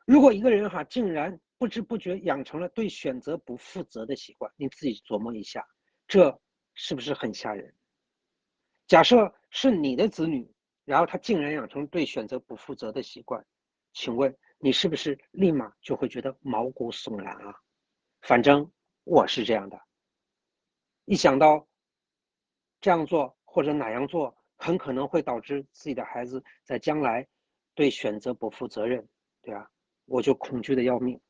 如果一个人竟然不知不觉养成了对选择不负责的习惯，你自己琢磨一下，这是不是很吓人？假设是你的子女，然后他竟然养成对选择不负责的习惯，请问你是不是立马就会觉得毛骨悚然啊？反正我是这样的，一想到这样做或者哪样做很可能会导致自己的孩子在将来对选择不负责任，对吧？我就恐惧的要命。